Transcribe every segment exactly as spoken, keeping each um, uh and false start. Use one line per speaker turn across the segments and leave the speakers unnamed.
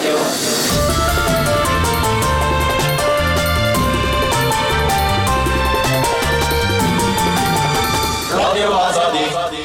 رادیو آزادی.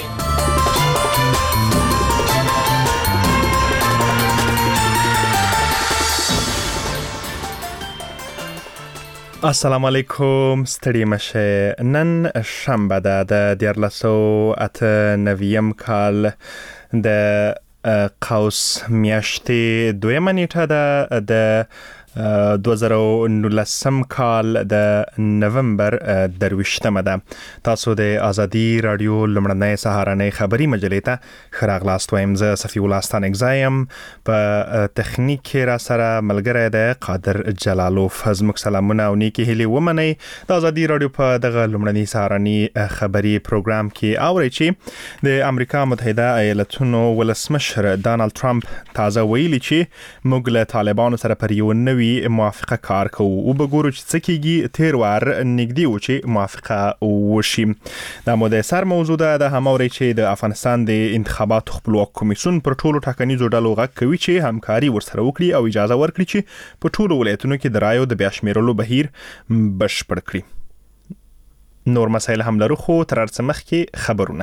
السلام علیکم، ستړي مشه. نن شنبه ده د دیارلس سوه اته نویم کال د قوس میاشتې دویمه نیټه ده د دوه زره نولسم کال د نومبر درویشتمه ده. تاسو د آزادي رادیو لمړنۍ سهارنۍ خبري مجلې ته ښه راغلاست وایم. زه صفي الله ستانکزی یم. په تخنیک کې را سره ملګری دی قادر جلالوف. زموږ سلامونه او نیکې هیلې ومنئ. د آزادي رادیو په دغه لمړنۍ سهارنۍ خبري پروګرام کې اورئ چې د امریکا متحده ایالتونو ولسمشر ډانلډ ټرمپ تازه ویلي چې موږ له طالبانو سره پر یو نوي موافقه کار کوو او بګورو چې څه کېږي. تیر وار نږدې و چې موافقه وشي. دا مو د سر موضوع ده. د هماوري چې د افغانستان د انتخاباتو خپلواک کمیسیون پر ټولو ټاکنیزو ډلو غږ کوي چې همکاري ورسره وکړي او اجازه ورکړي چې په ټولو ولایتونو کې د رایو د بیا شمیرلو بهیر بشپړ کړي. نور مسایل هم لرو خو تر هر څه مخکې خبرونه.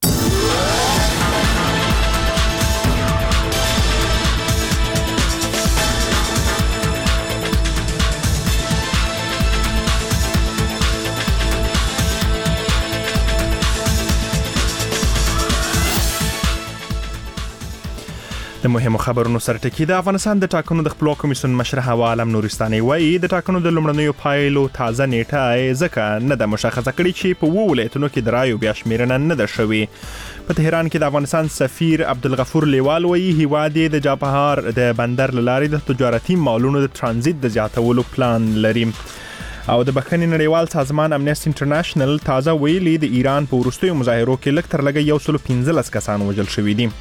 د مهمو خبرونو سره ټکی. د افغانستان د ټاکنو د خپلواک کمیسیون مشر حوا عالم نورستاني وایي د ټاکنو د لومړنیو پایلو تازه نیټه ځکه نه ده مشخصه کړې چې په اووه ولایتونو کې د رایو بیا شمیرنه نه ده شوې. په تهران کې د افغانستان سفیر عبدالغفور لیوال وایي هیواد یې د چابهار د بندر له لارې د تجارتي مالونو د ترانزیت د زیاتولو پلان لري. او د بخښنې نړیوال سازمان امنیسټي انټرنیشنل تازه ویلي د ایران په وروستیو مظاهرو کې لږ تر لږه یو سل پنځلس کسان وژل شوي دي.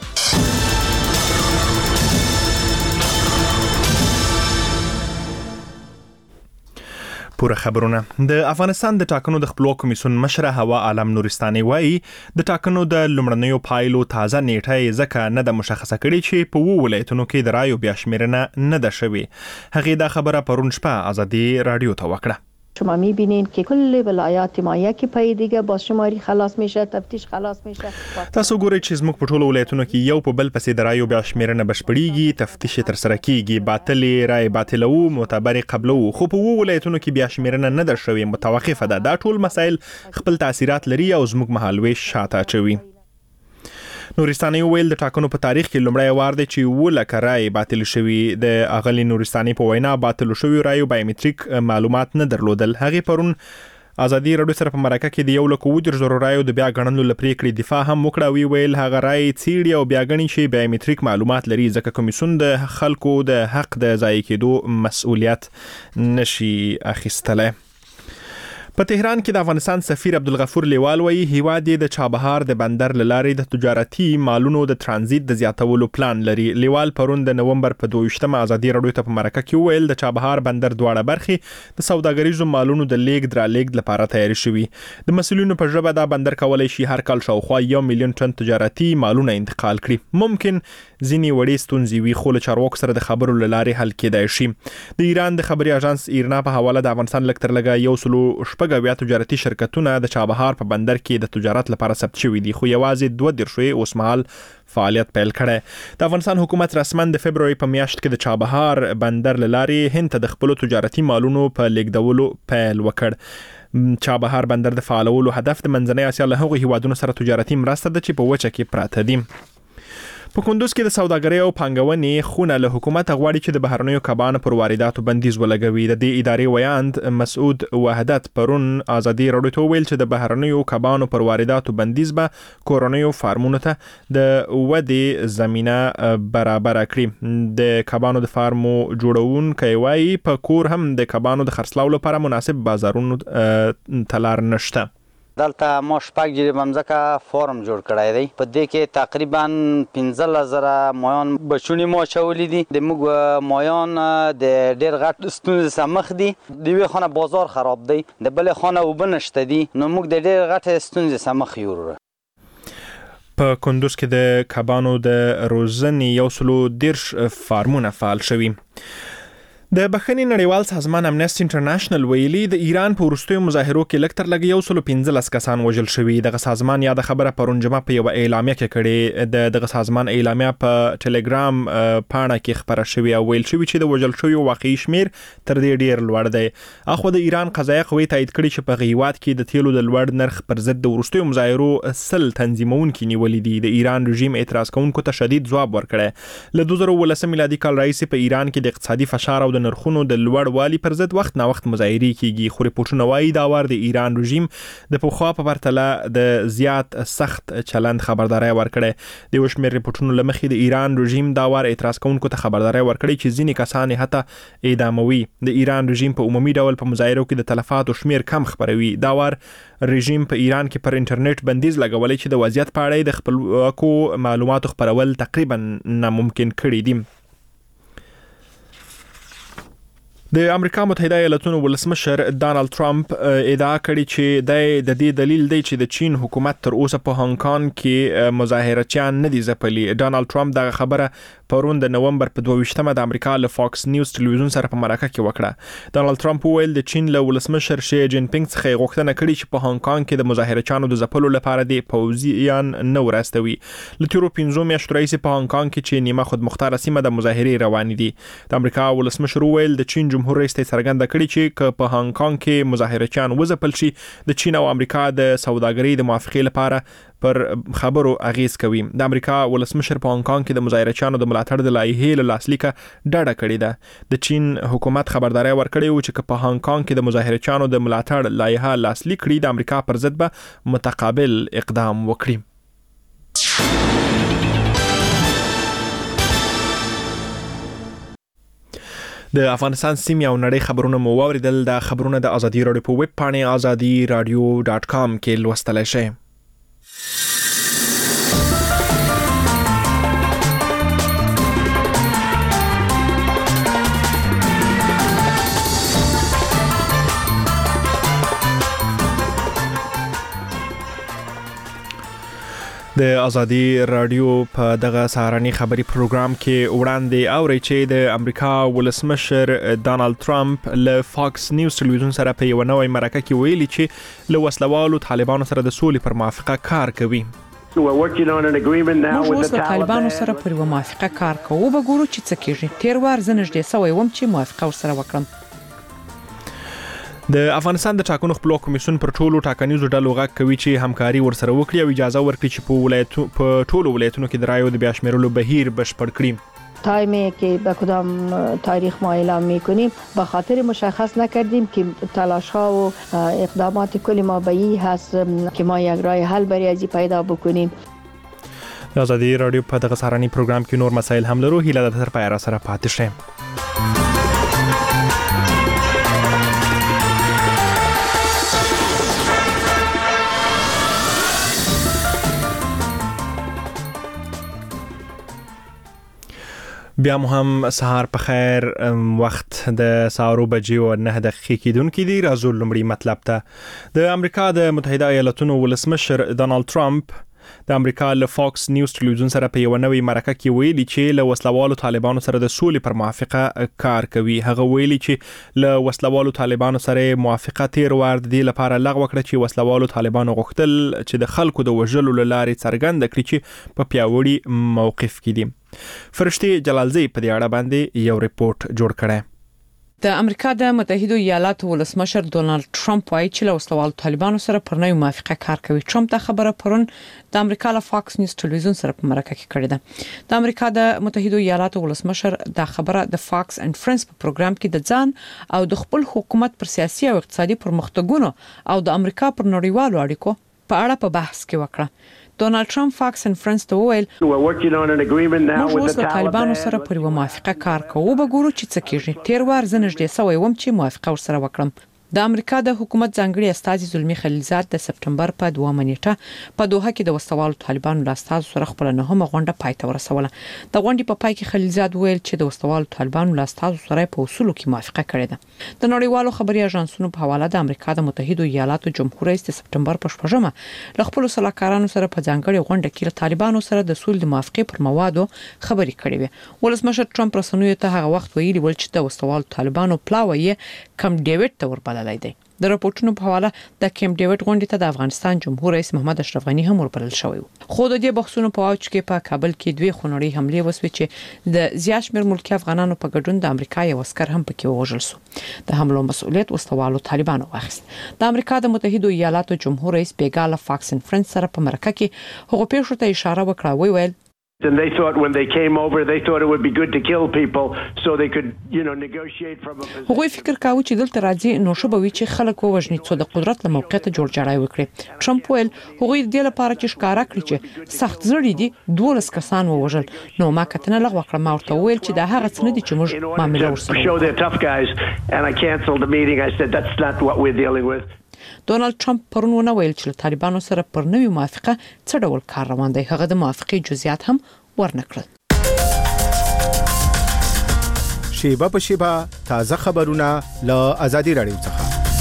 پوره خبرونه. د افغانستان د ټاکنو د خپلواک کمیسیون مشر حوا عالم نورستاني وایي د ټاکنو د لومړنیو پایلو تازه نیټه ځکه نه ده مشخصه کړې چې په اووه ولایتونو کې د رایو بیا شمیرنه نه ده شوې. هغې دا خبره پرون شپه آزادي رادیو ته وکړه.
شما میبینید که کل ولایات ما یکی پای دیگه با شماری خلاص میشه، تفتیش خلاص میشه.
تاسو ګورئ چې زموږ په ټولو ولایتونو کې یو په بل پسې د رایو بیا شمیرنه بشپړیږي، تفتیش تر سره کیږي، باطلې رای باطلو، معتبر قبلو، خو په اووه ولایتونو کې بیا شمیرنه نه ده شوې، متوقفه ده. دا ټول مسایل خپل تاثیرات لري او زموږ مهالویش شاته اچوي. نورستاني ویل د ټاکنو په تاریخ کې لومړی وار دی چې اووه لکه رای باطل شوي. د اغلي نورستاني په وینا باطل شوي رایو بایومټریک معلومات نه درلودل. هغې پرون آزادي رادیو سره په مرکه کې د یو لک اووه دېرش زرو رایو د بیا ګڼلو له پرېکړې دفاع هم وکړه. وی ویل هغه رای څېړي او بیا ګڼي چې بایومټریک معلومات لري ځکه کمیسیون د خلکو د حق د ضایع کېدو مسؤلیت نشي اخیستلی. په تهران کې د افغانستان سفیر عبدالغفور لیوال وایي هیواد یې د چابهار د بندر له لارې د تجارتي مالونو د ترانزیت د زیاتولو پلان لري. لیوال پرون د نومبر په دویشتمه آزادي رادیو ته په مرکه کې وویل د چابهار بندر دواړه برخې د سوداګریزو مالونو د لیږد رالېږد لپاره تیار شوي. د مسؤلینو په ژبه دا بندر کولی شي هر کال شاوخوا یو میلیون ټن تجارتي مالونه انتقال کړي. ممکن ځینې وړې ستونزې وي خو له چارواکو سره د خبرو له لارې حل کېدای شي. د ایران د خبري اژانس ایرنا په حواله د افغانستان لږ تر لږه یو سلو شپږ اویا تجارتي شرکتونه د چابهار په بندر کې د تجارت لپاره ثبت شوي دي خو یوازې دوه دېرش یې اوسمهال فعالیت پیل کړی. د افغانستان حکومت رسماً د فبروري په میاشت کې د چابهار بندر له لارې هند ته د خپلو تجارتي مالونو په لیږدولو پیل وکړ. چابهار بندر د فعالولو هدف د منځنۍ اسیا له هغو هیوادونو سره تجارتي مرسته ده چې په وچه کې پراته دي. په کندوز کې د سوداګرۍ او پانګونې خونه له حکومت غواړي چې د بهرنیو کبانو پر وارداتو بندیز ولګوي. د دې ادارې ویاند مسعود وحدت پرون آزادي رادیو ته ویل چې د بهرنیو کبانو پر وارداتو بندیز به کورنیو فارمونو ته د ودې زمینه برابر کړي. د کبانو د فارمو جوړونکي وایي په کور هم د کبانو د خرڅلاو لپاره مناسب بازارونو تلار نشته.
دلته ما شپږ جریبه مځکه فارم جوړ کړی دی. په دې کې تقریبا پنځلس زره مایان بچونې مو اچولي دي. د موږ مایان د ډېر غټ ستونزې سره مخ دي. د یوې خانه بازار خراب دی، د بلې خانه اوبه نشته دي، نو موږ د ډېر غټې ستونزې سره مخ یو.
په کندوز کې د کبانو د روزنې یو سلو دیرش فارمونه فعال شوي. د بخښنې نړیوال سازمان امنیسټي انټرنیشنل ویلي د ایران په وروستیو مظاهرو کې لږ تر لږه یو سلو پنځلس کسان وژل شوي. دغه سازمان یا د خبره پرون جمعه په یوه اعلامیه کې کړې. د دغه سازمان اعلامیه په ټلګرام پاڼه کې خبره شوې او ویل شوي چې د وژل شویو واقعي شمیر تر دې ډیر لوړ دی. اخو د ایران قضایه قوې تایید کړي چې په هیواد کې د تیلو د لوړ نرخ پر ضد د وروستیو مظاهرو سل تنظیمونکي نیولي دي. د ایران رژیم اعتراض کوونکو ته شدید ځواب ورکړی. له دوه زره ولسم میلادي کال راهیسې په ایران کې د اقتصادي فشار او د نرخونو د لوړ والی پر ضد وخت نا وخت مظاهرې کیږي. خو ریپورټونه وایي دا وار د ایران رژیم د پخوا په پرتله د زیات سخت چلند خبرداري ورکړي. د وشمیر ریپورټونو لمخې د ایران رژیم دا وار اعتراض کوونکو ته خبرداري ورکړي چې ځینې کسان حتی اعداموي. د ایران رژیم په عمومي ډول په مظاهرو کې د تلفاتو شمیر کم خبروي. دا وار رژیم په ایران کې پر انټرنیټ بندیز لګولې چې د وضعیت په اړه د خپلواکو معلوماتو خپرول تقریبا ناممکن کړي دي. د امریکا متحده ایالاتونو ولسمشر ډانلډ ټرمپ ادعا کړې چې د دې دلیل دی چې د چین حکومت تر اوسه په هانګ کانګ کې مظاهرچیان نه دي ځپلي. ډانلډ ټرمپ دغه خبره پرون د نومبر په دوه ویشتمه د امریکا له فاکس نیوز ټلویزیون سره په مرکه کې وکړه. ډانلډ ټرمپ وویل د چین له ولسمشر شي جین پینګ څخه غوښتنه کړې چې په هانګ کانګ کې د مظاهرچیانو د ځپلو لپاره د پوځیان نه ورستوي. له تیرو پنځو میاشتو راهیسې په هانګ کانګ کې چې نیمه خودمختاره سیمه د مظاهرې روانې دي. د امریکا ولسمشر وویل د چین جمهور رئیس ته څرګنده کړې چې که په هانګ کانګ کې مظاهرچیان وځپل شي د چین او امریکا د سوداګرۍ د موافقې لپاره پر خبرو اغیز کوي. د امریکا ولسمشر په هانګ کانګ کې د مظاهرچیانو د ملاتړ د لایحې له لاسلیکه ډډه کړې ده. د چین حکومت خبرداري ورکړې و چې په هانګ کانګ کې د مظاهرچیانو د ملاتړ لایحه لاسلیک کړي د امریکا پر ضد به متقابل اقدام وکړي. د افغانستان سیمې او نړۍ خبرونه مو واوریدل. د خبرونه د ازادي راډیو په ویب پاڼه ازادي رادیو ډاټ کام کې لوستلای شئ. د ازادي رادیو په دغه سهارني خبري پروګرام کې وړاندې اوري چې د امریکا ولسمشر ډانلډ ټرمپ له فاکس نیوز ټلویزیون سره په یو نوې مرکه کې ویلي چې له وسلوالو طالبانو سره د سولې پر موافقه کار کوي.
موږ اوس له طالبانو سره پر یوه موافقه کار کوو. به ګورو چې څه کېږي. تیر وار زه نږدې سوی وم چې موافقه ورسره وکړم.
د افغانستان د ټاکنو خپلواک کمیسیون پر ټولو ټاکنیزو ډلو غږ کوي چې همکاري ورسره وکړي او اجازه ورکړي چې په ولایتو په ټولو ولایتونو کې د رایو د بیا شمیرلو بهیر بشپړ کړي.
تایمی که به کدام تاریخ ما اعلام میکنیم به خاطر مشخص نکردیم که تلاش ها و اقدامات کل ما به این هست که ما یک راه حل برای ازی پیدا بکنیم.
د ازادي رادیو په دغه سهارني پروګرام کې نور مسایل هم لرو. هیله ده تر پایه را سره پاتې شئ. بیا مو هم سهار په خیر. وخت د سهارو بجې او نه دقیقې کېدونکې دي. راځو لومړی مطلب ته. د امریکا د متحده ایالاتونو ولسمشر ډانلډ ټرمپ د امریکا له فاکس نیوز ټلویزیون سره په یو نوې مرکه کې ویلي چې له وسلوالو طالبانو سره د سولې پر موافقه کار کوي. هغه ویلي چې له وسلوالو طالبانو سره موافقه تیر وار د دې لپاره لغوه کړه چې وسلوالو طالبانو غوښتل چې د خلکو د وژلو لارې څرګنده کړي چې په پیاوړي موقف کې دي. فرشتي جلالزی په دې اړه باندې یو ریپورت جوړ کړی.
د امریکا د متحده ایالاتو ولسمشر ډونالډ ټرمپ وايي چې له وسلوالو طالبانو سره پر نوې موافقه کار کوي. ټرمپ دا خبره پرون د امریکا له فاکس نیوز ټلویزیون سره په مرکه کې کړې ده. د امریکا د متحده ایالاتو ولسمشر دا خبره د فاکس اینڈ فرندز په پروګرام کې د ځان او د خپل حکومت پر سیاسي او اقتصادي پرمختګونو او د امریکا پر نړیوالو اړیکو په اړه په بحث کې وکړه. ډونالډ ټرمپ فاکس اینڈ فرندز ته وویل موږ اوس له طالبانو سره پر یوه موافقه کار کوو. به ګورو چې څه کېږي. تیر وار زه نږدې سوی وم چې موافقه ورسره وکړم. د امریکا د حکومت ځانګړي استازي زلمی خلیلزاد د سپټمبر په دوه نیټه په دوحه کې د وسوالو طالبانو له استازو سره خپل نهمه غونډه پای ته ورسوله. د غونډې په پای کې خلیلزاد ویل چې د وسوالو طالبانو له استازو سره په اصولو کې موافقه کړې ده. د نړیوالو خبري اژانسونو په حواله د امریکا د متحده ایالاتو جمهور رئیس د سپټمبر په شپږمه له خپل سلاکارانو سره په ځانګړي غونډه کې له طالبانو سره د سولې د موافقې پر موادو خبرې کړې وې. ولسمشر ټرمپ رسنیو ته هغه وخت ویلي ول چې د وسوالو طالبانو پلاوی کم ډیوډ ته وربللای دی. د راپورټونو په حواله د کیم ډیوډ غونډې ته د افغانستان جمهور رئیس محمد اشرف غنی هم وربلل شوی و. خو د دې بحثونو په واچ کې په کابل کې دوه خونړۍ حمله وسوي چې د زیات شمېر ملکی افغانانو په ګډون د امریکا یو عسكر هم پکې وژل شو. د حملو مسؤلیت وسوالو طالبانو واخیست. د امریکا د متحده ایالاتو جمهور رئیس بیګاله فاکس انفرنس سره په مرکه کې هغه پیښو ته اشاره وکړه وی ویل
And they thought when they came over, they thought it would be good to kill people so they could, you know, negotiate from a position.
هغه فکر کاوه چې دلته راځي نو شوبوي چې خلک ووجني څو د قدرت له موقعیت جوړ جوړای وکړي. ټرمپ ویل هغه د لپاره چې ښکارا کړی چې سخت زړی دي دولس کسان ووجل. نو ما کتنه لغوه کړم او ورته ویل چې دا هغه څه نه دي چې موږ معاملې ورسره
show they're tough guys and I canceled the meeting. I said that's not what we're dealing with.
ډونالد ټرمپ پرون ونه ویل چې طالبانو سره پر نوې موافقه څه ډول کار روان دی. هغه د موافقې جزئیات هم ورنکړل.
شیبه په شیبه تازه خبرونه له آزادي رادیو څخه.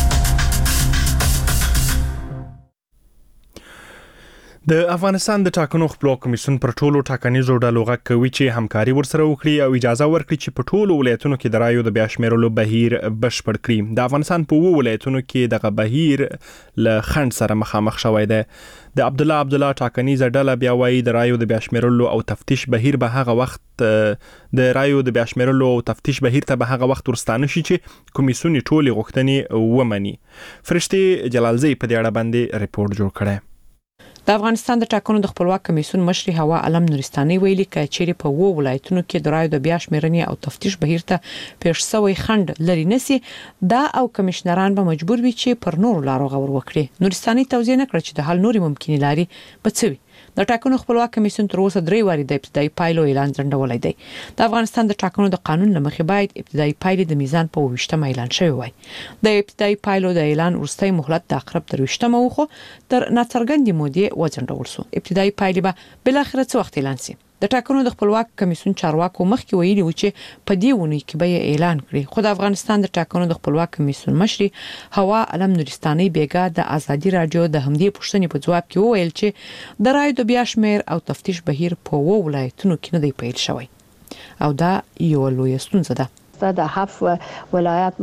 د افغانستان د ټاکنو خپلواک کمیسیون پر ټولو ټاکنیزو ډلو غږ کوي چې همکاري ورسره وکړي او اجازه ورکړي چې په ټولو ولایتونو کې د رایو د بیا شمیرلو بهیر بشپړ کړي. د افغانستان په وو ولایتونو کې دغه بهیر له خنډ سره مخامخ شوی دی. د عبد الله عبد الله ټاکنیزه ډله بیا وایي د رایو د بیا شمیرلو او تفتیش بهیر به هغه وخت د رایو د بیا شمیرلو او تفتیش بهیر ته به هغه وخت ورستانه شي چې کمیسیون ټولې غوښتنې ومني. فرشتي جلالزی په دې اړه باندې ریپورت جوړ کړی.
د افغانستان د ټاکنو د خپلواک کمیسیون مشر هوا علم نورستاني ویلي چې چیرې په وو ولایتونو کې د رایو د بیا شمیرنې او تفتیش بهیر ته پیښ شوی خنډ لري نسی دا او کمشنران به مجبور وي چې پر نورو لارو غور وکړي. نورستاني توضیح نکړه چې د حل نوري ممکنه لاري به څه وي. د ټاکنو خپلواک کمیسیون تر اوسه درې واري د ابتدایي پایلو اعلان ځنډولای دی. د افغانستان د ټاکنو د قانون لمخې باید ابتدایي پایلې د میزان په وشتمه اعلان شوی وای. د ابتدایي پایلو د اعلان وروستۍ مهلت د اقرب تر وشتمه وخو تر ناڅرګندې مودې وځنډول شو. ابتدایي پایلې به بل اخر څه وخت اعلان شي. د ټاکنو د خپلواک کمیسیون چارواکو مخکې ویلي و چې په دې ونی کې به اعلان کړي. خو د افغانستان د ټاکنو د خپلواک کمیسیون مشر هوا علم نورستاني بیګا د آزادي رادیو د همدې پوښتنې په جواب کې وویل چې د رایو د بیا شمیر او تفتیش بهیر په وو ولایتونو کې نه دی پیل شوی او دا یو لوی ستونزه ده.
در هفت ولایت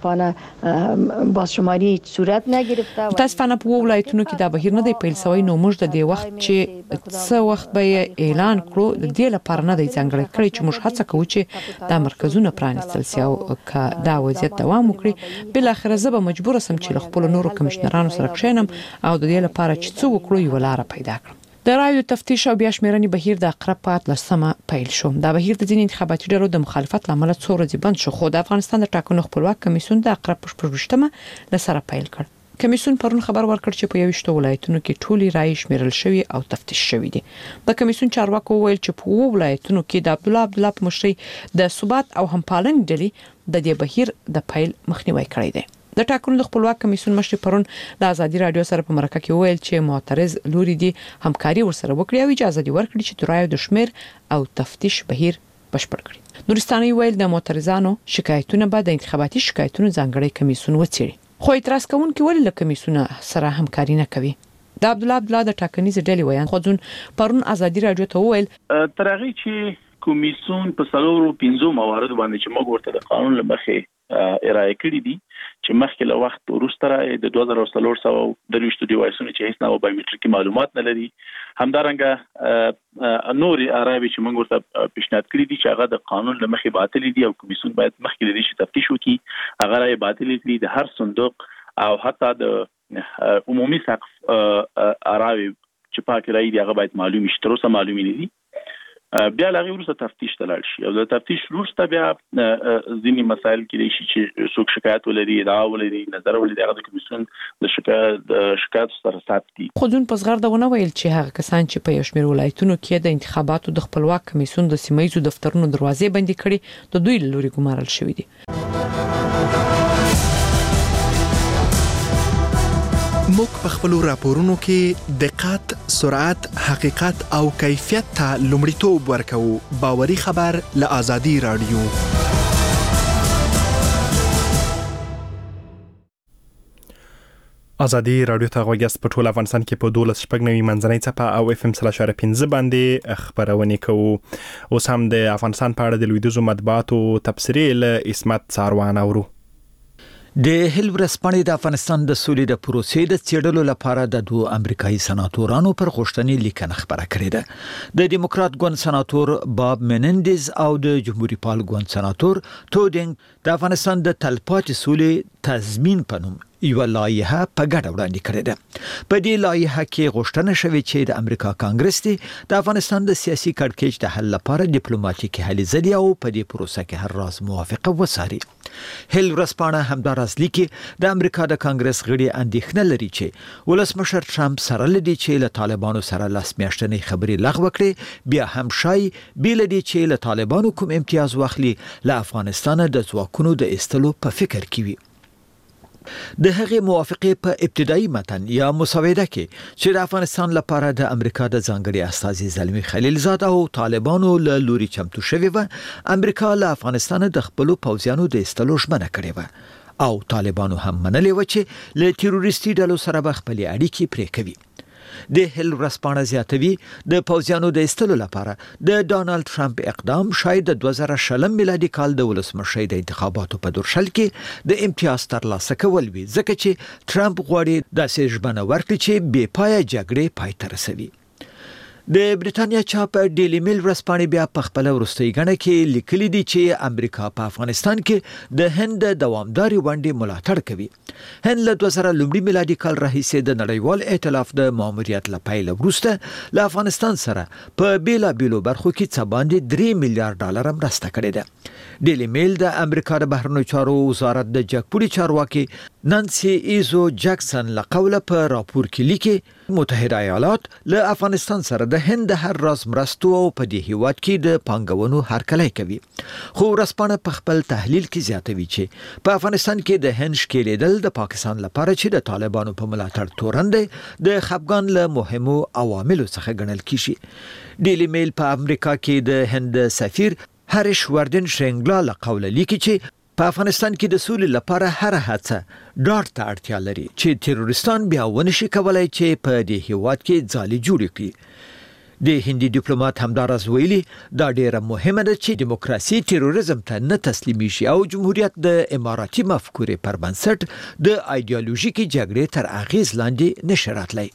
متاسفانه بازشماری صورت نگرفته.
متاسفانه په ولایتونو کې دا بهیر نه دی پیل شوی نو موږ د دې وخت چې څه وخت به اعلان کړو د دې لپاره نه دی ځانګړی کړی چې موږ هڅه کوو چې دا مرکزونه پرانیستل شي او که دا وضعیت دوام وکړي بل اخر زه به مجبور سم چې خپل نورو کمشنرانو سره کښینم او د دې لپاره چې څه وکړو یو لار پیدا کړم. د رایو تفتیش او بیا شمیرنې بهیر د اقرب په اتلسمه پیل شو. دا بهیر د ځینې انتخاباتي ډلو د مخالفت لامل څو ورځې بند شو خو د افغانستان د ټاکنو خپلواک کمیسیون د اقرب په شپږمه لسره پیل کړ. کمیسیون پرون خبر ورکړ چې په یوشتو ولایتونو کې ټولي رایې شمیرل شوی او تفتیش شوی دي. د کمیسیون چارواکو ویل چې په وو ولایتونو کې د عبد الله عبد الله په مشرۍ د ثبات او همپالنې ډلې د دې بهیر د پیل مخنیوي کړی دی. د ټاکنو د خپلواک کمیسیون مشر پرون د آزادي رادیو سره په مرکه کې ویل چې معترض لوري دي همکاري ورسره وکړي او اجازه دي ورکړي چې د رایو د شمیر او تفتیش بهیر بشپړ کړي. نورستاني ویل د معترضانو شکایتونه به د انتخاباتي شکایتونو ځانګړي کمیسیون وڅېړي. خو اعتراض کوونکي ولې له کمیسیون سره همکاري نه کوي. د عبد الله عبد الله د ټاکنیز ډلې ویان خودون پرون آزادي رادیو ته ویل
ترغه چې کمیسیون په څلورو پنځو موارد باندې چې موږ ورته د قانون لمخې ارائه کړی دي چې مخکې له وخت وروسته د دوه زره څلور سوه درویشت ډیوایسونو چې هیڅ نه بایومټریکي معلومات نه لري همدارنګه نوري اراوي چې موږ ورته پیشنهاد کړی دي چې هغه د قانون لمخې باطل دي او کمیسیون باید مخکې لري چې تفتیش وکړي هغه راي باطل دي د هر صندوق او حتی د عمومي سقف اراوي چې پاک راي دي هغه باید معلوم شي تر اوسه معلوم نه دي. بیا لغه وروسته تفتیش تلل شي او د تفتیش وروسته بیا ځینې مسایل کې شي چې څوک شکایت ولري دا ولري نظر ولري هغه د کمیسیون د شکایت د شکایت سره ثبت
خودون په زغر دغه ویل چې هغه کسان چې په یشمیر ولایتونو کې د انتخاباتو د خپلواک کمیسیون د سیمایي دفترونو دروازې بندي کړي د دوی لوري ګمارل شوې دي.
موږ په خپل راپورونو کې دقت، سرعت، حقیقت او کیفیت ته لومړیتوب ورکوو. باوري خبر له آزادي رادیو. آزادي رادیو ته غوږیاست. په ټول افغانستان کې په دولس شپږ نوي منځنۍ څپه او اف ام سلاش پنځه باندې خبرونه کوو. اوس هم د افغانستان په اړه د لویدیځو مطبوعاتو تبصرې له عصمت څاروان اورو.
د هل ورځپاڼې د افغانستان د سولې د پروسې د څېړلو لپاره د دوه امریکایي سناتورانو پر غوښتنې لیکنه خبره کړې ده. د دیموکرات ګوند سناتور باب منندز او د جمهوریت پال ګوند سناتور تودینګ د افغانستان د تلپاتې سولې تضمین په نوم یو لایحه په ګډه وړاندې کړې ده. په دې لایحه کې غوښتنه شوې چې د امریکا کانګرس د افغانستان د سیاسي کړکېچ د حل لپاره ډیپلوماټیکي هلې ځلې او په دې پروسه کې هر راز موافقه وساري. هل ورځپاڼه همداراز لیکي د امریکا د کانګرس غړي اندېښنه لري چې ولسمشر ټرمپ سره لدی چې له طالبانو سره لاس میاشتنې خبرې لغوه کړي، بیا هم شای بیل دي چې له طالبانو کوم امتیاز واخلي له افغانستان د ځواکونو د استلو په فکر کې وي. د هغې موافقه په ابتدایي متن یا مسوده کې چې د افغانستان لپاره د امریکا د ځانګړي استازي زلمی خلیلزاد او طالبانو له لوري چمتو شوی و، امریکا له افغانستان د خپل پوځیانو د استلو ژمنه کړې و او طالبانو هم منلې و چې له تروریستي ډلو سره به خپل اړیکې پرې کوي. د هل ورځپاڼه زیاتوي د پوځیانو د استلو لپاره د ډانلډ ټرمپ اقدام شاید د دوه زره شلم میلادي کال د ولسمشرۍ د انتخاباتو په دورشل کې د امتیاز ترلاسه کول وي، ځکه چې ټرمپ غواړي داسې ژمنه ورکړي چې بې پایه جګړې پای ته رسوي. د بریتانیا چاپ ډیلی میل ورځپاڼې بیا په خپل وروستۍ غڼه کې لیکلي دي چې امریکا په افغانستان کې د هند دوامداري ونډې ملاتړ کوي. هند له دوه زره لومړي میلادي کال راهیسې د نړیوال ائتلاف د ماموریت له پیل وروسته له افغانستان سره په بیلابیلو برخو کې څه باندې درې میلیارډ ډالر مرسته کړې ده. ډیلی میل د امریکا د بهرنیو چارو وزارت د جګپوړي چارواکي نانسی ایزو جکسن له قوله په راپور کې لیکي متحده ایالات له افغانستان سره د هند هر راز مرستو او په دې هیواد کې د پانګونو هرکلی کوي. خو ورځپاڼه په خپل تحلیل کې زیاتوي چې په افغانستان کې د هند ښکېلېدل د پاکستان لپاره چې د طالبانو په ملاتړ تورن دی د خفګان له مهمو عواملو څخه ګڼل کیږي. ډیلی میل په امریکا کې د هند سفیر هریش وردن شرنګلا له قوله لیکي چې په افغانستان کې د سولې لپاره هر هڅه ډاډ ته اړتیا لري چې تروریستان بیا ونشي کولای چې په دې هیواد کې ځالې جوړې کړي. د هندي ډیپلوماټ همداراز ویلي دا ډیره مهمه ده چې دیموکراسي تروریزم ته نه تسلیمي او جمهوریت د اماراتي مفکورې پر بنسټ د ایدئولوژیکي جګړې تر اغیز لاندې نشي راتلی.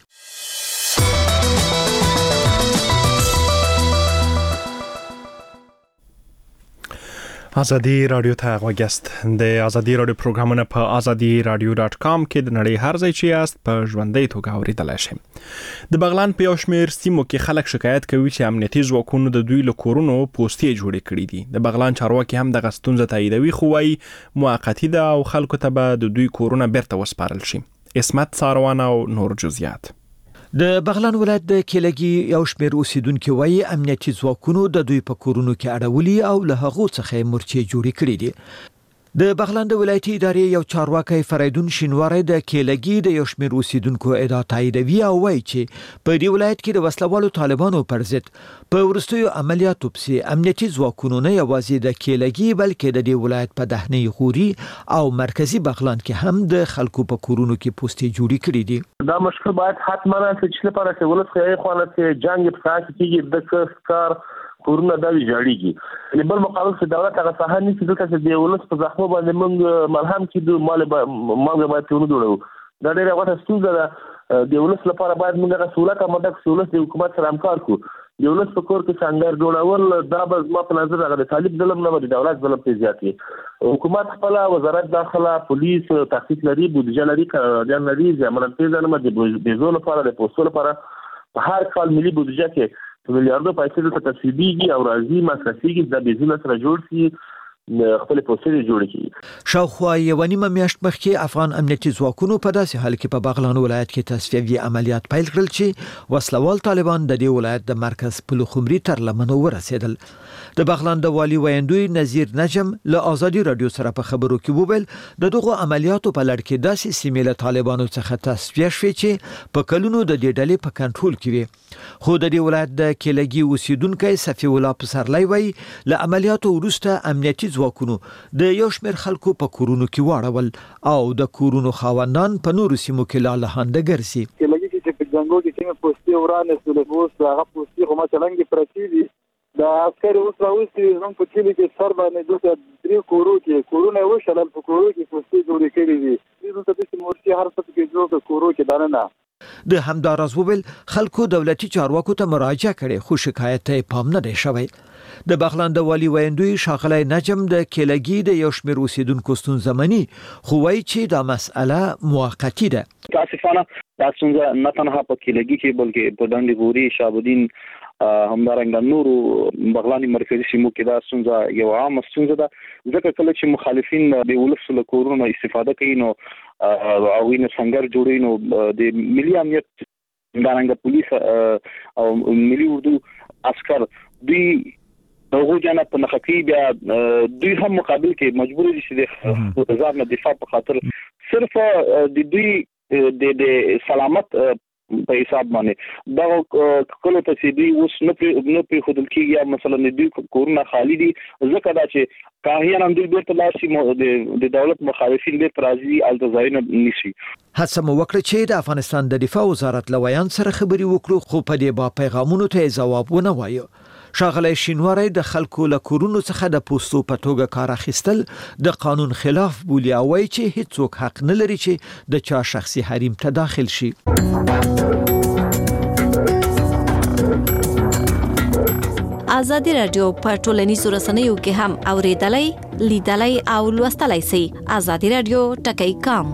آزادي رادیو ته غوږیاست. د آزادي رادیو پروګرامونه په آزادي رادیو ډاټ کام کې د نړۍ هر ځای چې یاست په ژوندۍ توګه اوریدلای شئ. د بغلان په یو شمېر سیمو کې خلک شکایت کوي چې امنیتي ځواکونو د دوی له کورونو پوستې جوړې کړې دي. د بغلان چارواکي هم دغه ستونزه تاییدوي، خو وايي موقتي ده او خلکو ته به د دوی کورونه بیرته وسپارل شي. عصمت څاروان او نور جزئیات.
د بغلان ولایت د کېلګي یو شمېر اوسیدونکو وایي امنیتي ځواکونو د دوی په کورونو کې اړولي او له هغو څخه مورچې جوړې کړې دي. د بغلان د ولایتي ادارې یو چارواکي فریدون شینواری د کېلګي د یو شمېر اوسیدونکو ادعا تاییدوي او وایي چې په دې ولایت کې د وسلوالو طالبانو پر ضد په وروستیو عملیاتو پسې امنیتي ځواکونو نه یوازې د کېلګي بلکې د دې ولایت په دهنی غوري او مرکزی بغلان کې هم د خلکو په کورونو کې پوستې جوړې کړې دي.
دا مشکل باید حتما چې لپاره چې ولس خو نه جنگ په خاص کې د کار کورونه دا ویجاړيږي. په بل مقابل کې دولت هغه ساحه نه چې دلته د ولس په زخمو باندې موږ ملهم کې مال موږ باید ټول جوړو. دا ډېر غوښه ستونزه ده. د ولس لپاره باید موږ هغه سہولت اماده کړو، ولس د حکومت سره همکار کړو. د ولس په کور کې څنګه جوړول دا به ما په نظر هغه د طالب ظلم نه دی، دولت ظلم ته زیات دی. حکومت خپل وزارت داخله پولیس تحقیق لري، بودجه لري، قرارداد لري، ضمانت پیژنه د بيزو لپاره د پوسټو لپاره په هر کال ملي بودجه کې میلیارډو پیسې ته تصویبيږي او راځي مصرفيږي د بيزنس سره جوړ شي خپل پوسټې جوړ کړي.
شاوخوا یو نیمه میاشت مخکې افغان امنیتي ځواکونو په داسې حال کې په بغلان ولایت کې تصفیوي عملیات پیل کړل چې وسلوال طالبان د دې ولایت د مرکز پلوخمري تر لمنو ورسېدل. د بغلان د والي ویندوی نذیر نجم له ازادي رادیو سره په خبرو کې وویل د دغه عملیاتو په لړ کې داسې سیمې له طالبانو څخه تصفیه شوې چې په کلونو د دې ډلې په کنټرول کې وي خو د دې ولایت د کېلګي اوسیدونکو صفي الله پسرلی وایي له عملیاتو وروسته امنیتي ځواکونو د یو شمېر خلکو په کورونو کې واړول او د کورونو خاوندان په نورو سیمو کې لا لهانده ګرځي
کېلګي چې په ځنګل کې څنګه پوسټي ورانه سولې اوس هغه پوسټي خو ما څنګه پرتی دي د عسكر اوس راوستي زموږ په کلی کې سر باندې دوه درې کورو کې کورونه وشلل په کورو کې پوسټي جوړې کړې دي دوی ته د مورچې هر څه کې جوړ کورو کې دانه
د همداراز وویل خلکو دولتي چارواکو ته مراجعه کړي خو شکایت ته پام نه دی شوی د بغلان د والي ویندوی شاغلی نجم د کېلګي د یو شمېر اوسیدونکو ستونزمني خو وایي چې دا مسأله موقتی ده
متاسفانه دا څنګه نه تنها په کېلګي کې بلکې په ډنډ ګوري شابودین همدارنګه نورو بغلانی مرکزی سیمو کې دا څنګه یو عام څنګه دا ځکه کله چې مخالفین د ولس له کورونو استفاده کوي نو او وینې څنګه جوړي نو د ملي امنیت دارنګه پولیس او ملي اردو عسكر دوی دغه جنا په نخکی بیا دوی هم مقابل کې مجبور دي چې د ځان دفاع په خاطر صرف د دوی د سلامت په حساب باندې دا کله ته چې دوی اوس نه نه په خودل کې یا مثلا دوی کورونه خالی دي ځکه دا چې کاهیان هم دوی بیرته لاسي د دولت مخالفین به ترازی التزاین نشي
هڅه مو وکړه چې د افغانستان د دفاع وزارت لویان سره خبري وکړو خو په دې با پیغامونو ته جواب ونه وایو شاغلی شینواری د خلکو له کورونو څخه د پوسټو په توګه کار اخیستل د قانون خلاف بولي او وایي چې هیڅوک حق نه لري چې د چا شخصي حریم ته داخل شي
ازادي رادیو په ټولنیزو رسنیو کې هم اوریدلای لیدلای او لوستلای شئ ازادي رادیو ټکی کام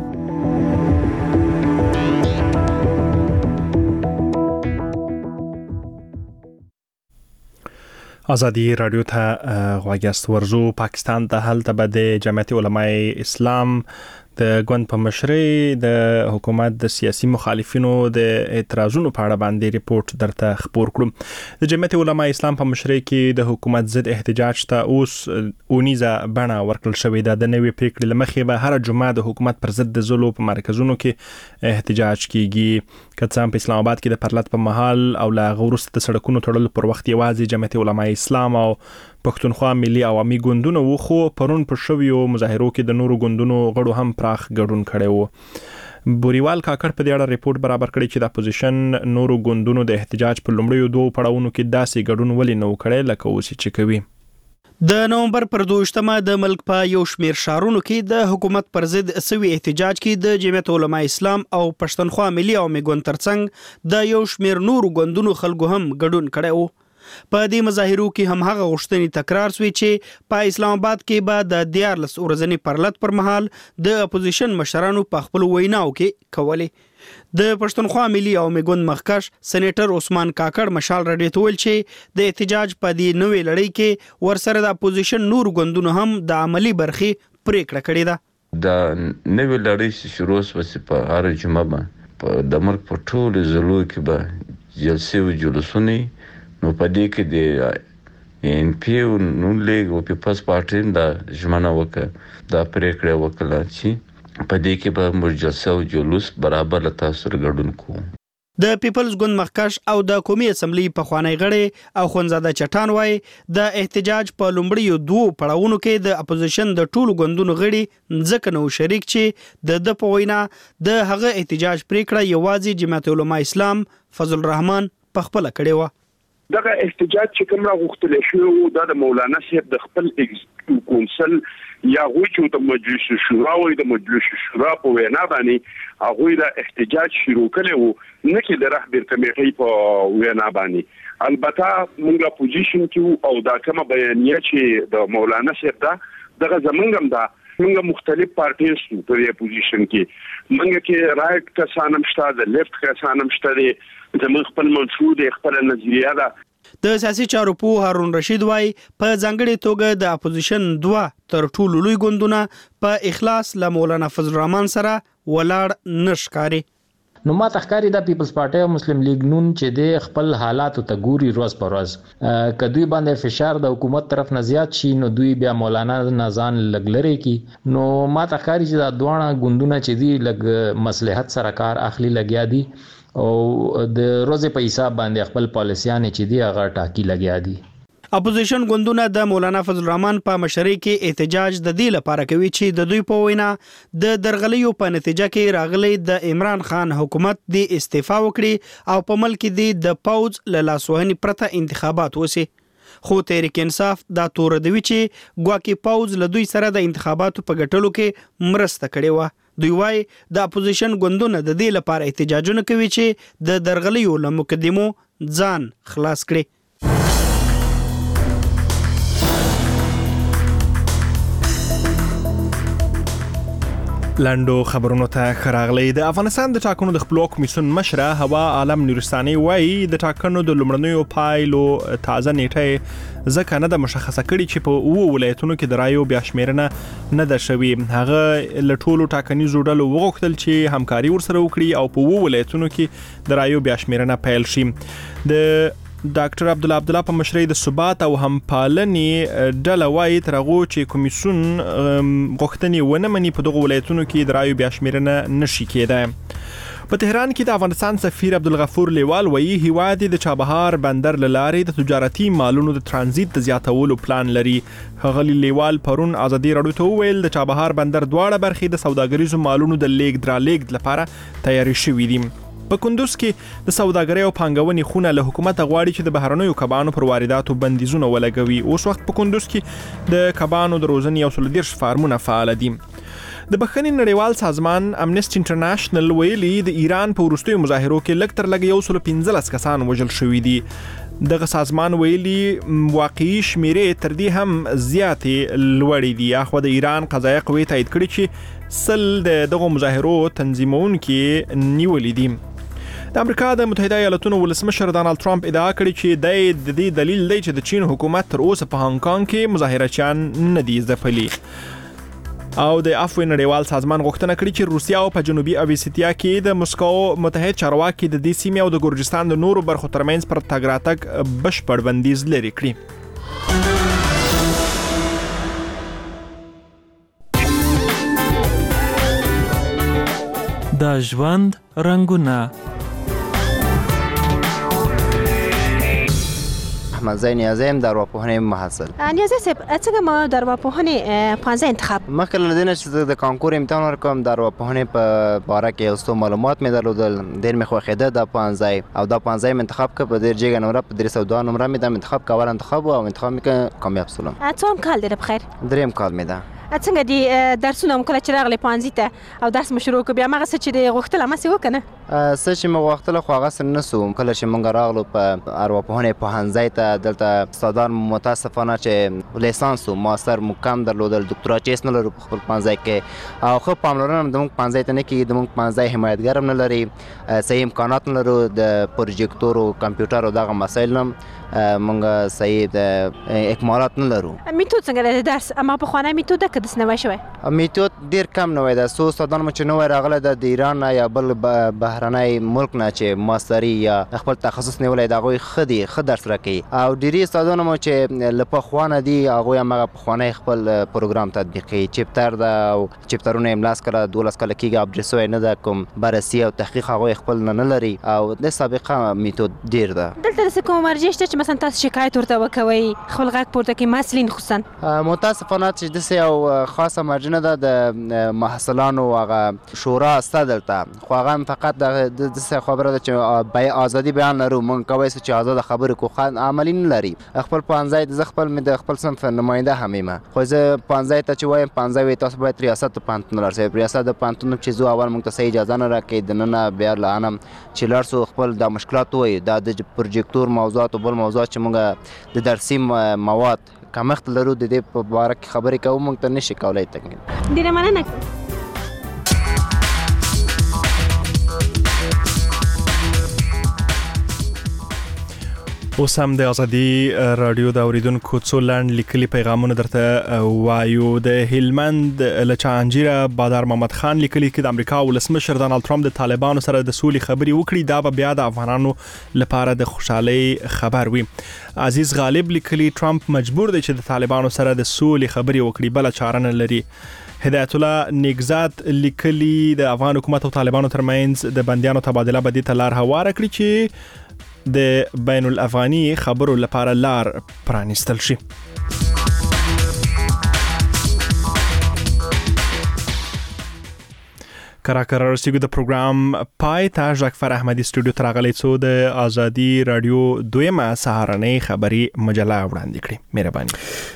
ازادي رادیو ته غواګست ورزو پاکستان ته هلته به د جمعیت علماء اسلام د ګوند په مشرۍ د حکومت د سیاسي مخالفینو د اعتراضونو په اړه باندې ریپورت درته خبر کړم د جمعیت علماء اسلام په مشرۍ کې د حکومت ضد احتجاج ته اوس اونیزه بڼه ورکړل شوې ده د نوې پریکړې لمخې به هر جمعه د حکومت پر ضد د ظلم په مرکزونو کې احتجاج کیږي کڅام په اسلام آباد کې د پرلط په محل او لا غورست د سړکونو تړل پر وخت یوازې جمعیت علماء اسلام او پښتونخوا ملي عوامي ګوندونه و خو پرون په شویو مظاهرو کې د نورو ګوندونو غړو هم پراخ ګډون کړي وو بوریوال کاکړ په دې اړه ریپورت برابر کړی چې د اپوزیشن نورو ګوندونو د احتجاج په لومړیو دوه پړاوونو کې داسې ګډون ولې نه وکړي لکه اوس چې کوي
د نومبر پر دوشتمه د ملک په یو شمیر شهرونو کې د حکومت پر ضد سوي احتجاج کې د جمعیت علماء اسلام او پښتونخوا ملي عوامي ګوند ترڅنګ د یو شمیر نورو ګوندونو خلکو هم ګډون کړي وو په دې مظاهرو کې هم هغه غوښتنې تکرار شوې چې په اسلام آباد کې به د دیارلس ورځې پرلط پر مهال د اپوزیشن مشرانو په خپل ویناو کې کولې د پښتونخوا ملي عوامي ګوند مخکښ سېنیټر عثمان کاکړ مشال رډې ته ویل چې د احتجاج په دې نوې لړۍ کې ورسره د اپوزیشن نور ګوندونو هم د عملی برخې پریکړه کړې ده
د نوې لړۍ شروع وسې په هر جمعه باندې د ملک په ټولو ضلعو کې به جلسې او جلوسونه نو په دې کې د ان پی او نو لیگ او پیپلز پارټي د ژمنه وکړه د پریکړه وکړه چې په دې کې به مرجلسه او جلوس برابر له تاسو سره ګډون کوو
د پیپلز ګوند مخکښ او د قومي اسمبلی په خوانی غړي او خونزاده چټان وای د احتجاج په لومړیو دوه پړاوونو کې د اپوزیشن د ټولو ګوندونو غړي ځکه نو شریک چې د د پوینا د هغه احتجاج پریکړه یوازې جمعیت علماء اسلام فضل الرحمن په خپل کړي و
دغه احتجاج چې کوم راغوښتل شو دا د مولانا صاحب د خپل ایگزیکټیو کونسل یا غوي چې د مجلس شورا او د مجلس شورا په وینا باندې هغه د احتجاج شروع کړي وو نه کې د رهبر کمیټې په وینا باندې البته موږ اپوزیشن کې او دا کومه بیانیه چې د مولانا صاحب دا دغه زمونږ دا موږ مختلف پارټیز سو په اپوزیشن کې موږ کې رائټ کسانم شته د لیفت کسانم شته زموږ خپل منشور د خپل نظریه ده
د سیاسي چارو په هارون رشید وای په ځانګړي توګه د اپوزیشن دوه تر ټولو لوی ګوندونه په اخلاص له مولانا فضل الرحمن سره ولاړ نشکاري
نو ما تخکاری د پیپلز پارټي او مسلم لیگ نون چې د خپل حالات ته ګوري روز پر روز کدوې باندې فشار د حکومت طرف نه زیات شي نو دوی بیا مولانا نازان لګلري کی نو ما تخکاری چې د دوه غوندونه چې دی لګ مصلحت سره کار اخلي لګیا دي او د روزې په حساب باندې خپل پالیسيان چې دی هغه ټاکی لګیا دي.
اپوزیشن ګوندونه د مولانا فضل الرحمن په مشرۍ کې احتجاج د دې لپاره کوي چې د دوی په وینا د درغلیو په نتیجه کې راغلي د عمران خان حکومت د استعفا وکړي او په ملک کې د پوز له لاسوهنې پرته انتخابات وسی. خو تحریک انصاف دا تور دی چې ګواکې پوز له دوی سره د انتخاباتو په ګټلو کې مرسته کړې و. دوی وايي د اپوزیشن ګوندونه د دې لپاره احتجاجونه کوي چې د درغلیو له مقدمو ځان خلاص کړي.
لاندو خبرونو ته خراغلی. د افغانستان د ټاکنو د خپلواک کمیسیون مشره هوا عالم نورستاني وایي د ټاکنو د لومړنیو پایلو تازه نیټه ځکه نه د مشخصه کړي چې په اوو ولایتونو کې د رایو بیا شمیرنه نه ده شوې. هغه له ټولو ټاکنیزو ډلو وغوښتل چې همکاري ورسره وکړي او په اوو ولایتونو کې د رایو بیا شمیرنه پیل شي. د ډاکټر عبد الله عبد الله په مشرۍ د ثبات او همپالنې ډله وايي تر هغه چې کمیسیون غوښتنې ونه مني په دغه ولایتونو کې د رایو بیا شمیرنه نشي کېدای. په تهران کې د افغانستان سفیر عبدالغفور لیوال وایي هیواد د چابهار بندر لارې د تجارتي مالونو د ترانزیت د زیاتولو پلان لري. ښاغلي لیوال پرون ازادي راډیو ته وویل د چابهار بندر دواړه برخې د سوداګریزو مالونو د لیږد رالېږد لپاره تیاری شوي دي. په کندوز کې د سوداګرۍ او پانګونې خونه له حکومت غواړي چې د بهرنیو کبانو پر وارداتو بندیزونه ولګوي. اوس وخت په کندوز کې د کبانو د روزنې یو سل دېرش فارمونه فعال دي. د بخښنې نړیوال سازمان امنیسټي انټرنیشنل ویلي د ایران په وروستیو مظاهرو کې لږ تر لږه یو سل پنځلس کسان وژل شوي دي. دغه سازمان ویلي واقعي شمیرې تر دې هم زیاتې لوړې دي. اخو د ایران قضایه قوې تایید کړي چې سل د دغه مظاهرو تنظیمونکي نیولې دي. د امریکا د متحده ایالاتونو ولسمشر ډانلډ ټرمپ ادعا کړې چې د دې دلیل دی چې د چین حکومت تر اوسه په هانګ کانګ کې مظاهرچیان نه دي ځپلي. او د عفو نړیوال سازمان غوښتنه کړې چې روسیا او په جنوبي اوسیتیا کې د مسکو متحد چارواکي د دې سیمې او د ګورجستان د نورو برخو ترمنځ پر تګ راتګ بشپړ بندیز لري کړي.
د ژوند رنگونه.
احمد زین نیازیم در ارواپوهنې محصل.
نیازی صاحب څنګه ما در ارواپوهنې پانزه انتخاب
مخکې له دې نه چې د کانکور امتحان ورکوم د ارواپوهنې په باره کې یو څه معلومات مې درلودل ډېر مې خوښېده دا پانزه او دا پانزه مې انتخاب کړ په ډېر جګه نمره په درې سوه دوه نمره مې دا انتخاب کول انتخاب او انتخاب مې کامیاب شوم.
څوم کال دی بخیر؟
دریم کال مې ده.
څنګه دي درسونه مو کله چې راغلي پانزي ته او درس مو شروع کړ بیا مغه څه چې د غوښتل ما سي وکنه
څه چې مو غوښتل خو هغه سن نسو کله چې مونږ راغلو په ارواپوهنې په هنځای ته دلته استادان متاسفانه چې لیسانس او ماستر مو کم درلودل ډاکټرا چیس نه لرو په خپل پانزای کې او خو پاملرنه د مونږ پانزای ته نه کې د مونږ پانزای حمایتګر هم نه لري صحیح امکانات نه لرو د پروجیکټور او کمپیوټر او دغه مسایل هم مونږ صحیح د اکمالات نه لرو.
میتود څنګه د درس اما په خوانه میتود د کدس نه شوی
میتود ډیر کم نه وای دا سو استادان مو چې نو راغله د ایران یا بل بهرنۍ ملک نه چې ماستری یا خپل تخصص نیولای دا غوي خدي خدر سره کوي او ډیری استادان مو چې لپاره خوانه دي هغه هغه په خوانه خپل پروګرام تطبیقي چپټر دا او چپټرونه املاس کړه دولس کله کېږي اپډیټ نه دا کوم بررسي او تحقیق هغه خپل نه لري او د سابقه میتود ډیر ده.
دلته کوم مرجع چې مثلا تاسو شکایت ورته وکوي خپل غږ پورته کې مسلین خصوصا
متاسفانه چې د یو خاصه مرجع ده د محصلانو هغه شورا استادلته خو هغه فقط د خبره ده چې بای ازادي بیان لرو مونږ کوي چې آزاد خبرې کو خان عملی نه لري خپل پانزای د خپل مې د خپل صنف نماینده همیمه خو زه پانزای ته چې وایم پانزای تاسو باید ریاست پانتون لرسه ریاست د پانتون چې زو اول مونږ ته صحیح اجازه نه راکې د نن بیا لانم چې لارسو خپل د مشکلات وي د پروجیکټور موضوعات او بل موضوعات چې مونږ د درسي مواد کمښت لرو د دې په اړه خبرې کوو مونږ ته نشي کولای تکمیل.
ډیره مننه.
اوس هم د ازادي رادیو د اوریدونکو څو لاند لیکلي پیغامونه درته وایو. د هلمند له چانجیره بادار محمد خان لیکلي کې د امریکا ولسمشر ډانلډ ټرمپ د طالبانو سره د سولې خبرې وکړي، دا به بیا د افغانانو لپاره د خوشحالي خبر وي. عزیز غالب لیکلي ټرمپ مجبور دی چې د طالبانو سره د سولې خبرې وکړي، بل چاره نه لري. هدایت الله نیگزاد لیکلي د افغان حکومت او طالبانو ترمنځ د بندیانو تبادله به د تلار هواره کړی چې د بین الافغاني خبرو لپاره لار پرانیستل شي. کراکر رسیدو د پروګرام پای ته ژغفر احمدي سټوډیو تراغلی څو د ازادي رادیو دویمه سهارنۍ خبري مجله وړاندې کړې. مهرباني.